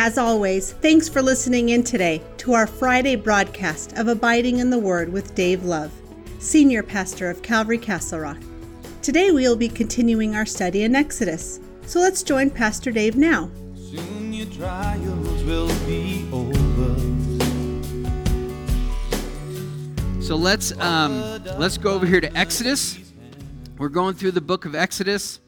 As always, thanks for listening in today to our Friday broadcast of Abiding in the Word with Dave Love, Senior Pastor of Calvary Castle Rock. Today we will be continuing our study in Exodus, so let's join Pastor Dave now. Soon your trials will be over. So let's go over here to Exodus. We're going through the book of Exodus,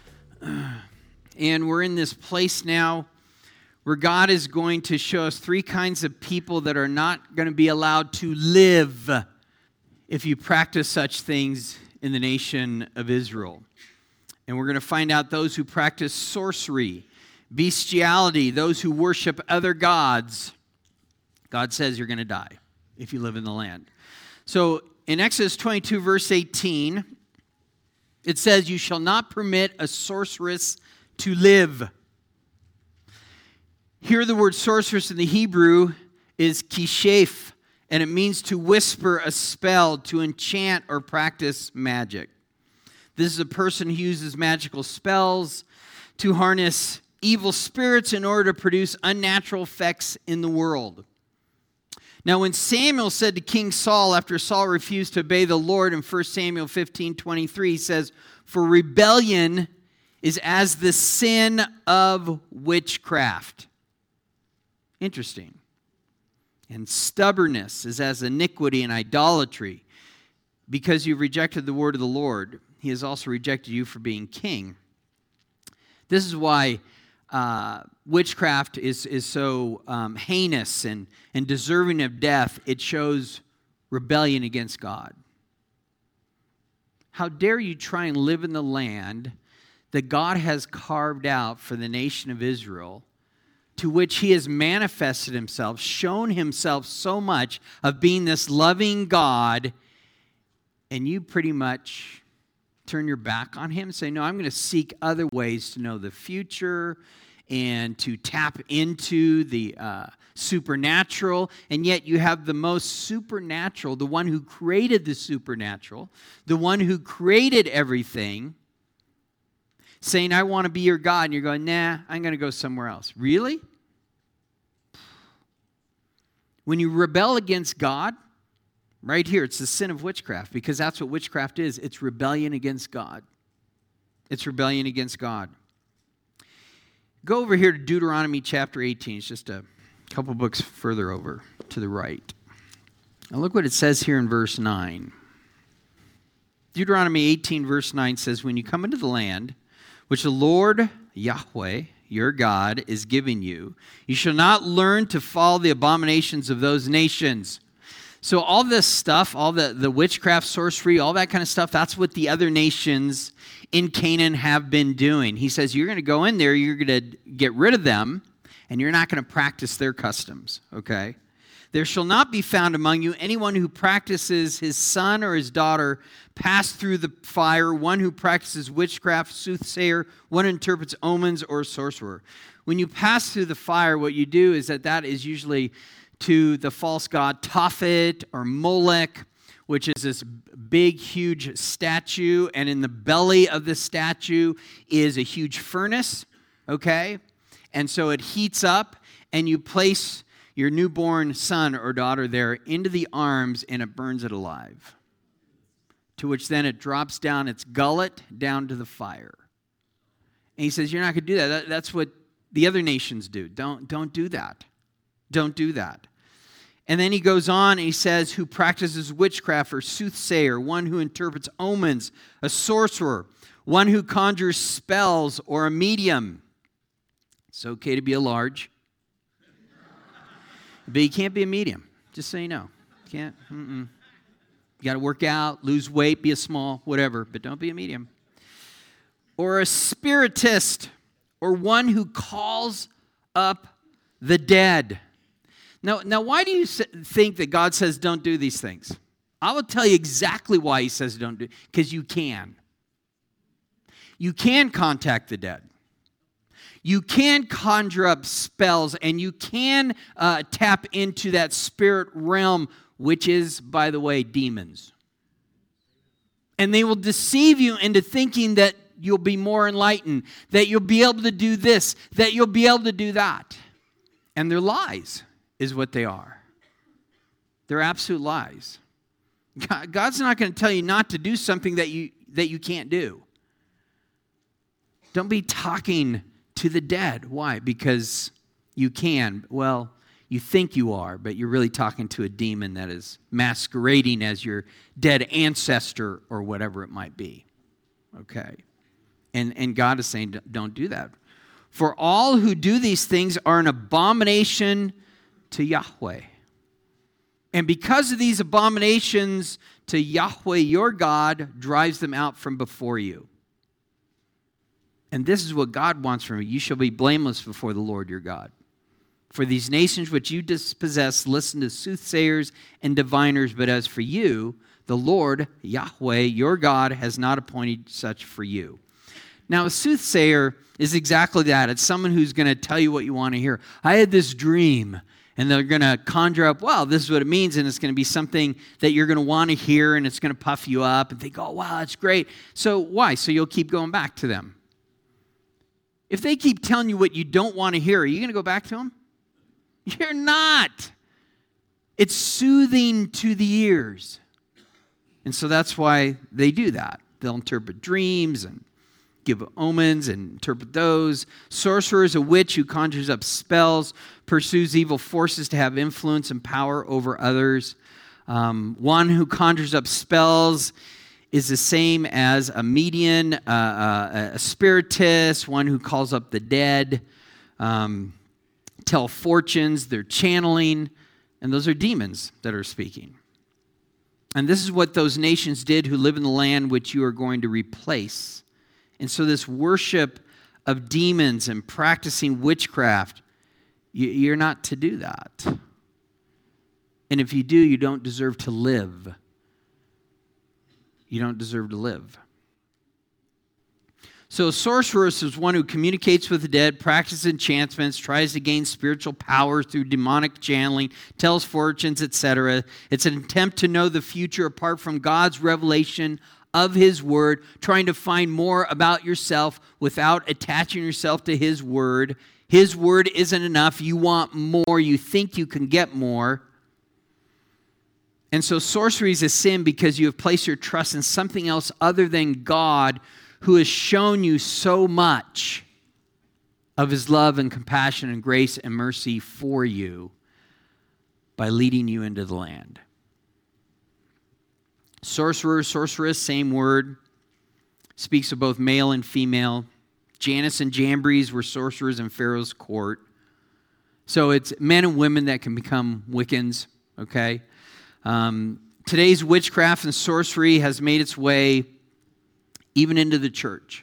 and we're in this place now where God is going to show us three kinds of people that are not going to be allowed to live if you practice such things in the nation of Israel. And we're going to find out those who practice sorcery, bestiality, those who worship other gods. God says you're going to die if you live in the land. So in Exodus 22, verse 18, it says, "You shall not permit a sorceress to live." Here the word sorceress in the Hebrew is kishef, and it means to whisper a spell, to enchant or practice magic. This is a person who uses magical spells to harness evil spirits in order to produce unnatural effects in the world. Now when Samuel said to King Saul, after Saul refused to obey the Lord in 1 Samuel 15:23, he says, "For rebellion is as the sin of witchcraft." Interesting. "And stubbornness is as iniquity and idolatry. Because you've rejected the word of the Lord, he has also rejected you for being king." This is why witchcraft is so heinous and deserving of death. It shows rebellion against God. How dare you try and live in the land that God has carved out for the nation of Israel, to which he has manifested himself, shown himself so much of being this loving God, and you pretty much turn your back on him and say, "No, I'm going to seek other ways to know the future and to tap into the supernatural," and yet you have the most supernatural, the one who created the supernatural, the one who created everything, saying, "I want to be your God," and you're going, "Nah, I'm going to go somewhere else." Really? When you rebel against God, right here, it's the sin of witchcraft, because that's what witchcraft is. It's rebellion against God. It's rebellion against God. Go over here to Deuteronomy chapter 18. It's just a couple books further over to the right. Now look what it says here in verse 9. Deuteronomy 18 verse 9 says, "When you come into the land which the Lord Yahweh, your God, is giving you, you shall not learn to follow the abominations of those nations." So all this stuff, all the witchcraft, sorcery, all that kind of stuff, that's what the other nations in Canaan have been doing. He says, you're going to go in there, you're going to get rid of them, and you're not going to practice their customs, okay? "There shall not be found among you anyone who practices his son or his daughter pass through the fire, one who practices witchcraft, soothsayer, one who interprets omens, or sorcerer." When you pass through the fire, what you do is that is usually to the false god Tophet or Molech, which is this big, huge statue, and in the belly of the statue is a huge furnace, okay? And so it heats up, and you place your newborn son or daughter there into the arms, and it burns it alive. To which then it drops down its gullet down to the fire. And he says, you're not going to do that. That's what the other nations do. Don't do that. Don't do that. And then he goes on and he says, "Who practices witchcraft or soothsayer, one who interprets omens, a sorcerer, one who conjures spells, or a medium." It's okay to be a large, but you can't be a medium, just so you know. You can't. You got to work out, lose weight, be a small, whatever, but don't be a medium. "Or a spiritist, or one who calls up the dead." Now, why do you think that God says don't do these things? I will tell you exactly why he says don't do it. Because you can. You can contact the dead. You can conjure up spells, and you can tap into that spirit realm, which is, by the way, demons. And they will deceive you into thinking that you'll be more enlightened, that you'll be able to do this, that you'll be able to do that. And they're lies is what they are. They're absolute lies. God's not going to tell you not to do something that you can't do. Don't be talking to the dead. Why? Because you can. Well, you think you are, but you're really talking to a demon that is masquerading as your dead ancestor or whatever it might be. Okay? And God is saying, don't do that. For all who do these things are an abomination to Yahweh. And because of these abominations to Yahweh, your God drives them out from before you. And this is what God wants from you. You shall be blameless before the Lord your God. For these nations which you dispossess, listen to soothsayers and diviners. But as for you, the Lord, Yahweh, your God, has not appointed such for you. Now, a soothsayer is exactly that. It's someone who's going to tell you what you want to hear. I had this dream. And they're going to conjure up, well, this is what it means, and it's going to be something that you're going to want to hear, and it's going to puff you up, and think, oh, wow, that's great. So why? So you'll keep going back to them. If they keep telling you what you don't want to hear, are you going to go back to them? You're not. It's soothing to the ears. And so that's why they do that. They'll interpret dreams and give omens and interpret those. Sorcerer is a witch who conjures up spells, pursues evil forces to have influence and power over others. One who conjures up spells is the same as a medium, a spiritist, one who calls up the dead, tell fortunes, they're channeling, and those are demons that are speaking. And this is what those nations did who live in the land which you are going to replace. And so this worship of demons and practicing witchcraft, you're not to do that. And if you do, you don't deserve to live. You don't deserve to live. So a sorceress is one who communicates with the dead, practices enchantments, tries to gain spiritual power through demonic channeling, tells fortunes, etc. It's an attempt to know the future apart from God's revelation of His Word, trying to find more about yourself without attaching yourself to His Word. His Word isn't enough. You want more. You think you can get more. And so sorcery is a sin because you have placed your trust in something else other than God, who has shown you so much of His love and compassion and grace and mercy for you by leading you into the land. Sorcerer, sorceress, same word, speaks of both male and female. Jannes and Jambres were sorcerers in Pharaoh's court. So it's men and women that can become Wiccans, okay? Today's witchcraft and sorcery has made its way even into the church.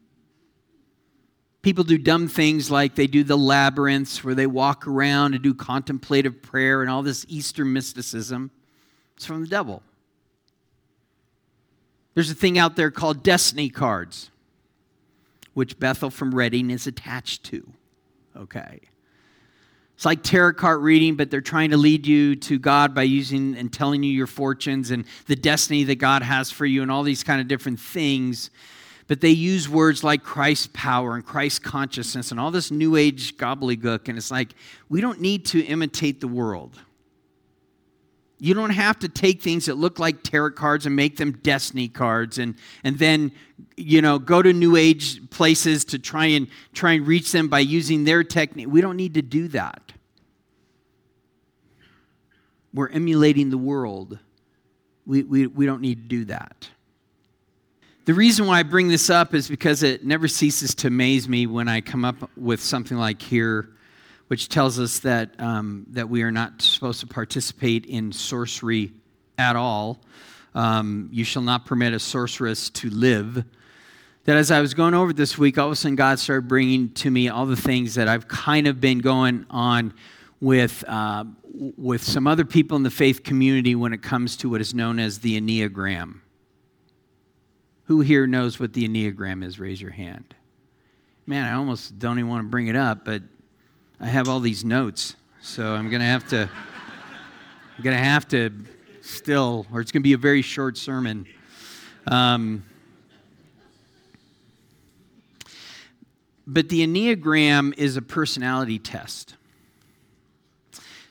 People do dumb things like they do the labyrinths where they walk around and do contemplative prayer and all this Easter mysticism. It's from the devil. There's a thing out there called destiny cards, which Bethel from Reading is attached to. Okay. It's like tarot card reading, but they're trying to lead you to God by using and telling you your fortunes and the destiny that God has for you and all these kind of different things. But they use words like Christ's power and Christ's consciousness and all this new age gobbledygook. And it's like, we don't need to imitate the world. You don't have to take things that look like tarot cards and make them destiny cards and then, go to new age places to try and reach them by using their technique. We don't need to do that. We're emulating the world. We don't need to do that. The reason why I bring this up is because it never ceases to amaze me when I come up with something like here, which tells us that we are not supposed to participate in sorcery at all. You shall not permit a sorceress to live. That as I was going over this week, all of a sudden God started bringing to me all the things that I've kind of been going on with some other people in the faith community when it comes to what is known as the Enneagram. Who here knows what the Enneagram is? Raise your hand. Man, I almost don't even want to bring it up, but I have all these notes, so I'm going to have to still, or it's going to be a very short sermon. But the Enneagram is a personality test.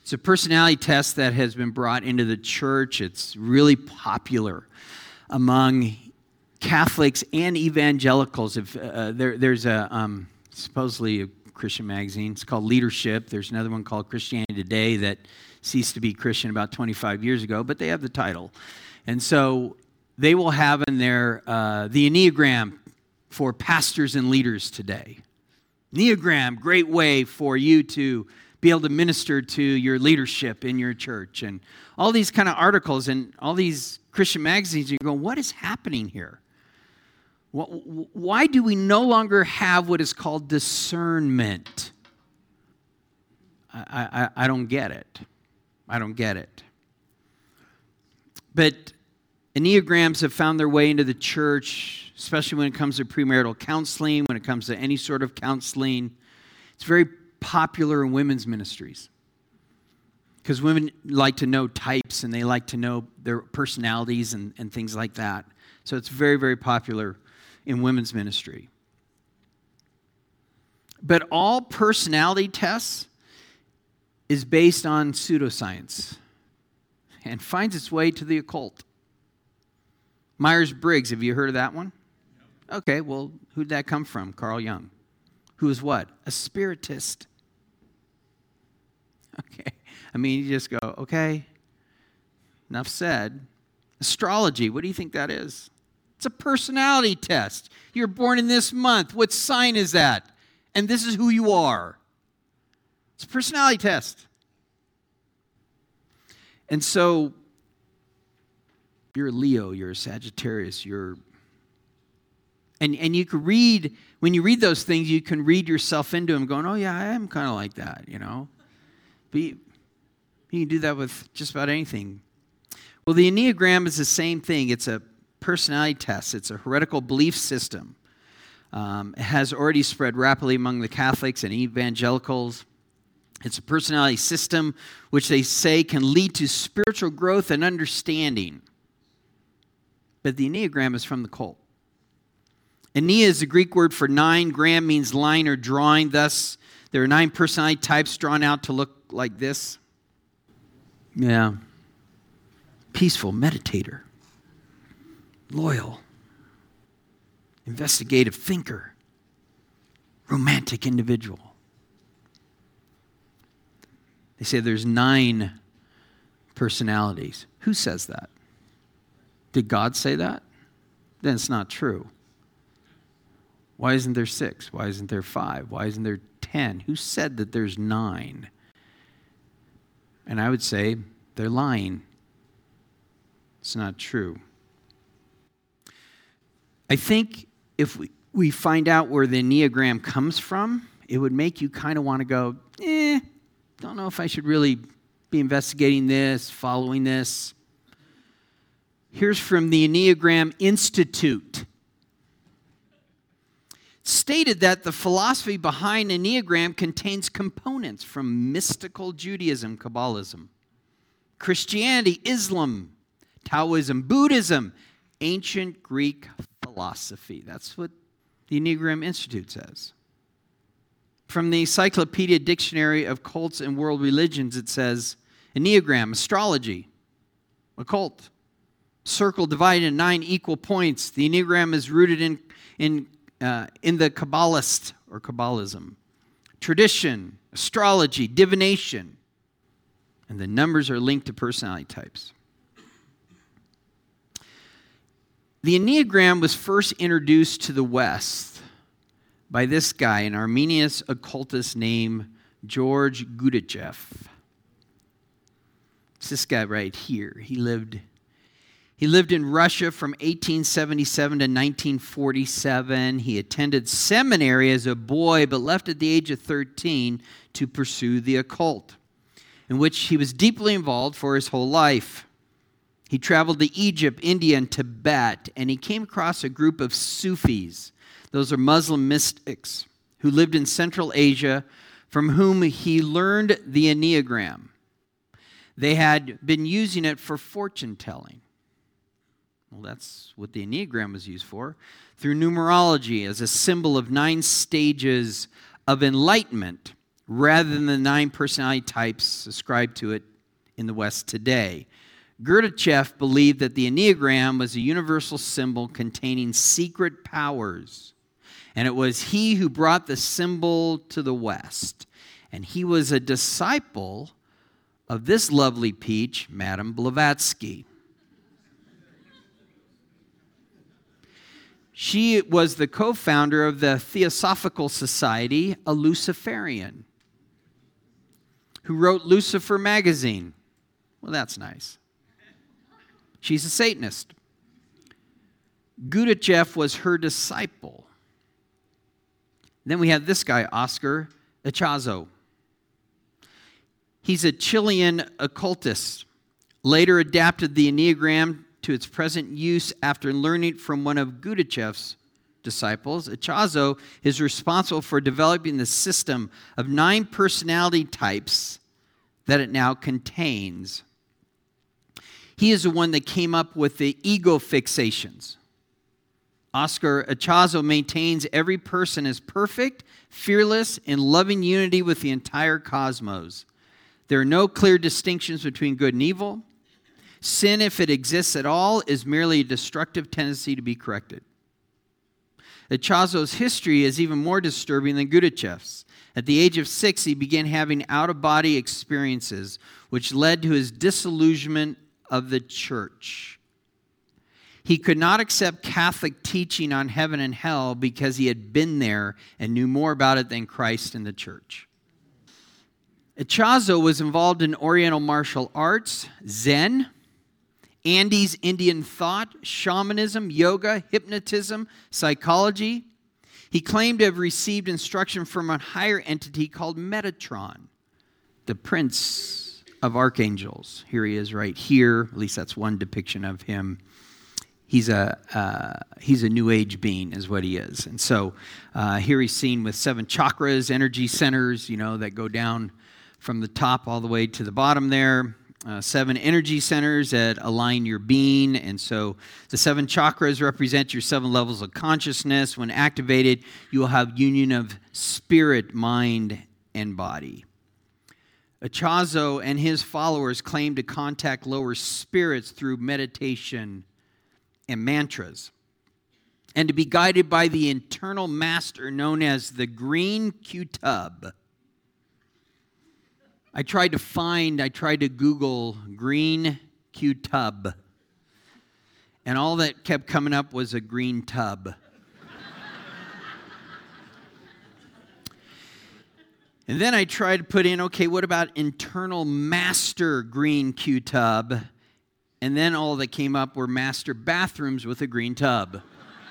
It's a personality test that has been brought into the church. It's really popular among Catholics and evangelicals. There's supposedly a Christian magazine. It's called Leadership. There's another one called Christianity Today that ceased to be Christian about 25 years ago, but they have the title. And so they will have in there the Enneagram for pastors and leaders today. Enneagram, great way for you to be able to minister to your leadership in your church. And all these kind of articles and all these Christian magazines, you go, what is happening here? Why do we no longer have what is called discernment? I don't get it. I don't get it. But Enneagrams have found their way into the church, especially when it comes to premarital counseling, when it comes to any sort of counseling. It's very popular in women's ministries because women like to know types and they like to know their personalities and things like that. So it's very, very popular in women's ministry. But all personality tests is based on pseudoscience and finds its way to the occult. Myers-Briggs, have you heard of that one? Okay, well, who'd that come from? Carl Jung. Who is what? A spiritist. Okay, I mean, you just go, okay, enough said. Astrology, what do you think that is? It's a personality test. You're born in this month. What sign is that? And this is who you are. It's a personality test. And so, you're a Leo, you're a Sagittarius, and you can read, when you read those things, you can read yourself into them going, oh yeah, I am kind of like that, you know. But you can do that with just about anything. Well, the Enneagram is the same thing. It's a personality test. It's a heretical belief system. It has already spread rapidly among the Catholics and evangelicals. It's a personality system which they say can lead to spiritual growth and understanding. But the Enneagram is from the cult. Ennea is the Greek word for 9. Gram means line or drawing. Thus, there are 9 personality types drawn out to look like this. Yeah. Peaceful, meditator. Loyal. Investigative thinker. Romantic individual. They say there's 9 personalities. Who says that? Did God say that? Then it's not true. Why isn't there 6? Why isn't there 5? Why isn't there 10? Who said that there's 9? And I would say they're lying. It's not true. I think if we find out where the Enneagram comes from, it would make you kind of want to go, don't know if I should really be investigating this, following this. Here's from the Enneagram Institute. Stated that the philosophy behind Enneagram contains components from mystical Judaism, Kabbalism, Christianity, Islam, Taoism, Buddhism, ancient Greek philosophy. That's what the Enneagram Institute says. From the Encyclopedia Dictionary of Cults and World Religions, it says, Enneagram, astrology, occult, circle divided into 9 equal points. The Enneagram is rooted in the Kabbalist or Kabbalism, tradition, astrology, divination, and the numbers are linked to personality types. The Enneagram was first introduced to the West by this guy, an Armenian occultist named George Gudachev. It's this guy right here. He lived in Russia from 1877 to 1947. He attended seminary as a boy, but left at the age of 13 to pursue the occult, in which he was deeply involved for his whole life. He traveled to Egypt, India, and Tibet, and he came across a group of Sufis. Those are Muslim mystics who lived in Central Asia, from whom he learned the Enneagram. They had been using it for fortune telling. Well, that's what the Enneagram was used for. Through numerology as a symbol of 9 stages of enlightenment, rather than the 9 personality types ascribed to it in the West today. Gurdjieff believed that the Enneagram was a universal symbol containing secret powers, and it was he who brought the symbol to the West. And he was a disciple of this lovely peach, Madame Blavatsky. She was the co-founder of the Theosophical Society, a Luciferian, who wrote Lucifer magazine. Well, that's nice. She's a Satanist. Gurdjieff was her disciple. Then we have this guy, Oscar Ichazo. He's a Chilean occultist, later adapted the Enneagram to its present use after learning from one of Gurdjieff's disciples. Ichazo is responsible for developing the system of 9 personality types that it now contains. He is the one that came up with the ego fixations. Oscar Ichazo maintains every person is perfect, fearless, in loving unity with the entire cosmos. There are no clear distinctions between good and evil. Sin, if it exists at all, is merely a destructive tendency to be corrected. Ichazo's history is even more disturbing than Gurdjieff's. At the age of 6, he began having out-of-body experiences, which led to his disillusionment of the church. He could not accept Catholic teaching on heaven and hell because he had been there and knew more about it than Christ and the church. Ichazo was involved in Oriental martial arts, Zen, Andes Indian thought, shamanism, yoga, hypnotism, psychology. He claimed to have received instruction from a higher entity called Metatron, the prince of archangels. Here he is right here. At least that's one depiction of him. He's a New Age being is what he is. And so here he's seen with 7 chakras, energy centers, that go down from the top all the way to the bottom there. 7 energy centers that align your being. And so the 7 chakras represent your 7 levels of consciousness. When activated, you will have union of spirit, mind, and body. Ichazo and his followers claim to contact lower spirits through meditation and mantras, and to be guided by the internal master known as the Green Q-Tub. I tried to Google Green Q-Tub, and all that kept coming up was a green tub. And then I tried to put in, what about internal master Green Q-Tub? And then all that came up were master bathrooms with a green tub.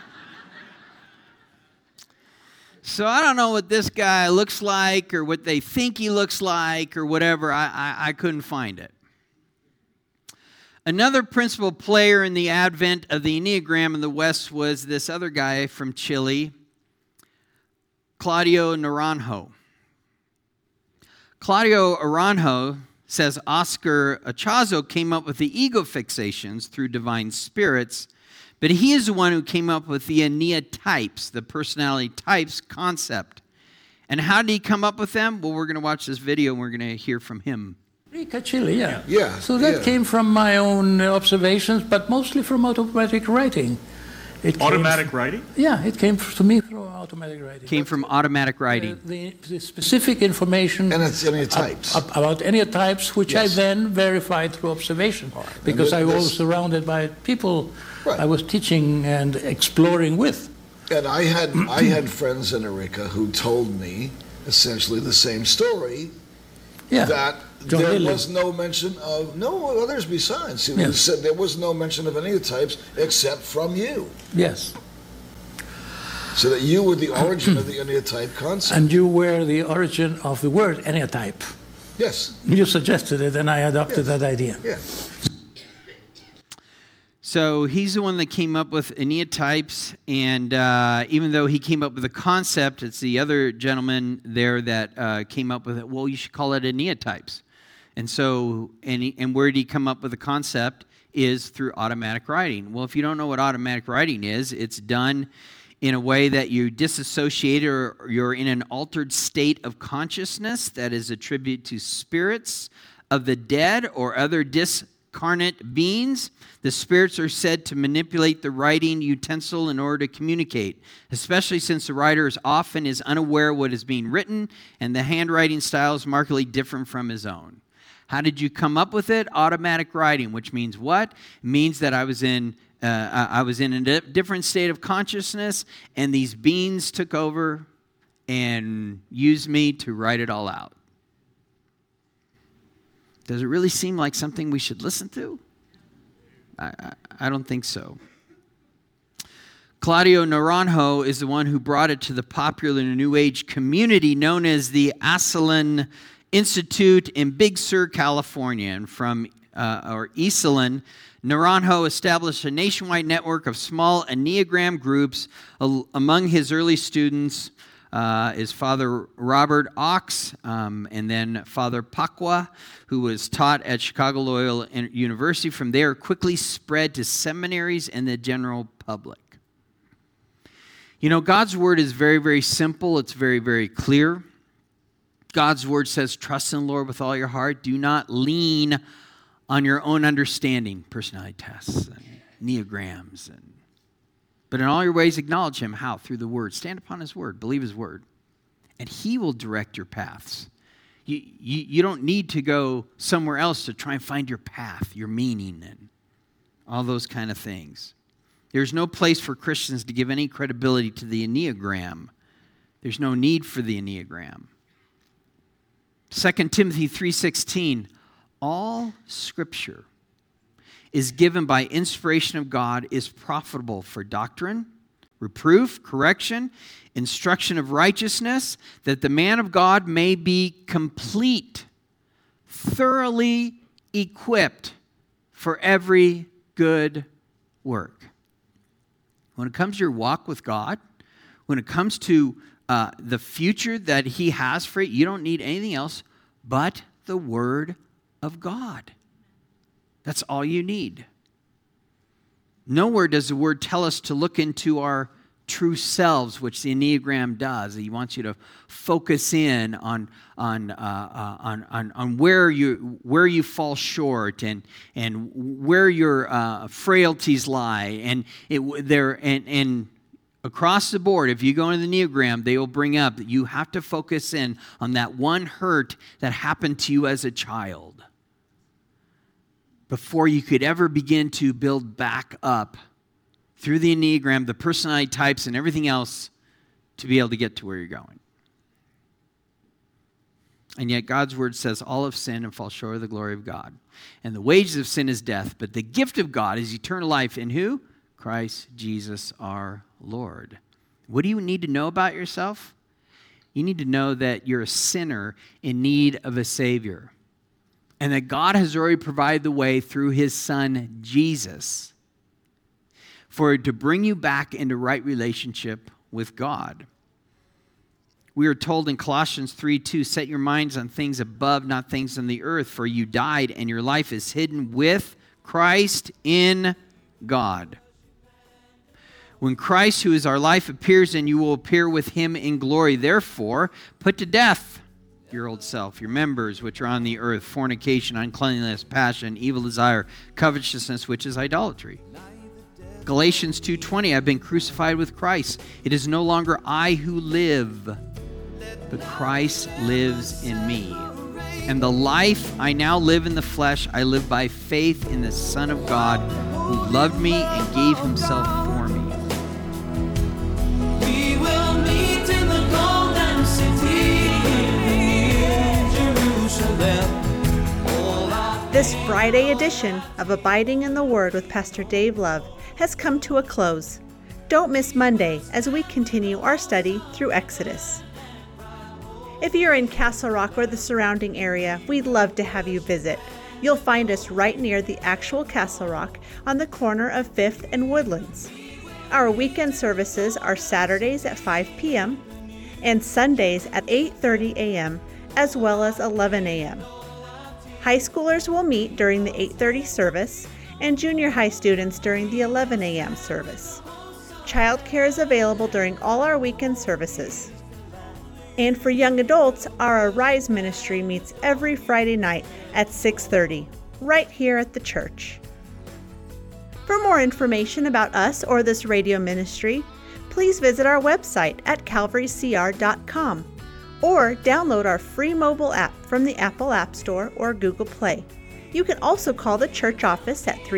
So I don't know what this guy looks like or what they think he looks like or whatever. I couldn't find it. Another principal player in the advent of the Enneagram in the West was this other guy from Chile, Claudio Naranjo. Claudio Naranjo says Oscar Ichazo came up with the ego fixations through divine spirits, but he is the one who came up with the Enneatypes, types, the personality types concept. And how did he come up with them? Well, we're going to watch this video and we're going to hear from him. Rica, Chile, yeah. Yeah. So that came from my own observations, but mostly from automatic writing. Automatic writing? Yeah, it came to me through automatic writing. Came from automatic writing. The specific information And it's Enneatypes. About Enneatypes, which I then verified through observation, because I was surrounded by people I was teaching and exploring with. And I had friends in Arica who told me essentially the same story. Yeah. That John there Lilly. was no mention of no others besides. Yeah. Said there was no mention of Enneatypes except from you. Yes. So that you were the origin of the Enneatype concept. And you were the origin of the word Enneatype. Yes. You suggested it, and I adopted that idea. Yeah. So he's the one that came up with Enneatypes, and even though he came up with the concept, it's the other gentleman there that came up with it. Well, you should call it Enneatypes. And so, and where did he come up with the concept? Is through automatic writing. Well, if you don't know what automatic writing is, it's done in a way that you disassociate or you're in an altered state of consciousness that is attributed to spirits of the dead or other discarnate beings. The spirits are said to manipulate the writing utensil in order to communicate, especially since the writer often is unaware of what is being written and the handwriting style is markedly different from his own. How did you come up with it? Automatic writing, which means what? It means that I was in a different state of consciousness, and these beings took over and used me to write it all out. Does it really seem like something we should listen to? I don't think so. Claudio Naranjo is the one who brought it to the popular New Age community known as the Esalen Institute in Big Sur, California. And from Esalen, Naranjo established a nationwide network of small Enneagram groups. Among his early students is Father Robert Ox, and then Father Pacwa, who was taught at Chicago Loyola University. From there, quickly spread to seminaries and the general public. You know, God's word is very, very simple. It's very, very clear. God's word says, trust in the Lord with all your heart. Do not lean on your own understanding, personality tests and Enneagrams. But in all your ways, acknowledge him. How? Through the word. Stand upon his word. Believe his word. And he will direct your paths. You don't need to go somewhere else to try and find your path, your meaning, and all those kind of things. There's no place for Christians to give any credibility to the Enneagram. There's no need for the Enneagram. 2 Timothy 3:16, all Scripture is given by inspiration of God, is profitable for doctrine, reproof, correction, instruction of righteousness, that the man of God may be complete, thoroughly equipped for every good work. When it comes to your walk with God, when it comes to the future that he has for you, you don't need anything else but the Word of God. That's all you need. Nowhere does the Word tell us to look into our true selves, which the Enneagram does. He wants you to focus in on where you fall short and where your frailties lie. And across the board, if you go into the Enneagram, they will bring up that you have to focus in on that one hurt that happened to you as a child before you could ever begin to build back up through the Enneagram, the personality types, and everything else to be able to get to where you're going. And yet God's word says all have sinned and fall short of the glory of God. And the wages of sin is death, but the gift of God is eternal life in who? Christ Jesus our Lord. What do you need to know about yourself? You need to know that you're a sinner in need of a Savior. And that God has already provided the way through his Son, Jesus, for it to bring you back into right relationship with God. We are told in Colossians 3:2, set your minds on things above, not things on the earth, for you died and your life is hidden with Christ in God. When Christ, who is our life, appears, then you will appear with him in glory. Therefore, put to death your old self, your members which are on the earth, fornication, uncleanness, passion, evil desire, covetousness, which is idolatry. Galatians 2:20, I've been crucified with Christ. It is no longer I who live, but Christ lives in me. And the life I now live in the flesh, I live by faith in the Son of God, who loved me and gave himself for me. We will meet in the golden city in Jerusalem. This Friday edition of Abiding in the Word with Pastor Dave Love has come to a close. Don't miss Monday as we continue our study through Exodus. If you're in Castle Rock or the surrounding area, we'd love to have you visit. You'll find us right near the actual Castle Rock on the corner of 5th and Woodlands. Our weekend services are Saturdays at 5 p.m. and Sundays at 8:30 a.m. as well as 11 a.m. High schoolers will meet during the 8:30 service and junior high students during the 11 a.m. service. Childcare is available during all our weekend services. And for young adults, our Arise ministry meets every Friday night at 6:30, right here at the church. For more information about us or this radio ministry, please visit our website at calvarycr.com or download our free mobile app from the Apple App Store or Google Play. You can also call the church office at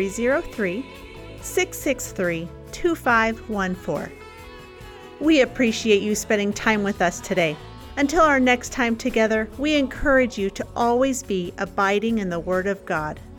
303-663-2514. We appreciate you spending time with us today. Until our next time together, we encourage you to always be abiding in the Word of God.